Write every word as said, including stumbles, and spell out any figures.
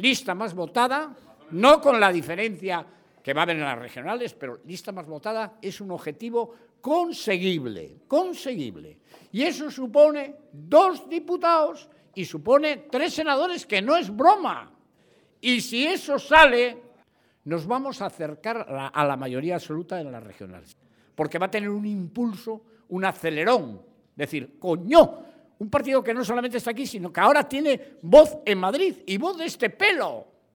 lista más votada, no con la diferencia que va a haber en las regionales, pero lista más votada es un objetivo conseguible, conseguible. Y eso supone dos diputados y supone tres senadores, que no es broma. Y si eso sale, nos vamos a acercar a la, a la mayoría absoluta en las regionales, porque va a tener un impulso, un acelerón. Decir, coño, un partido que no solamente está aquí, sino que ahora tiene voz en Madrid y voz de este pelo.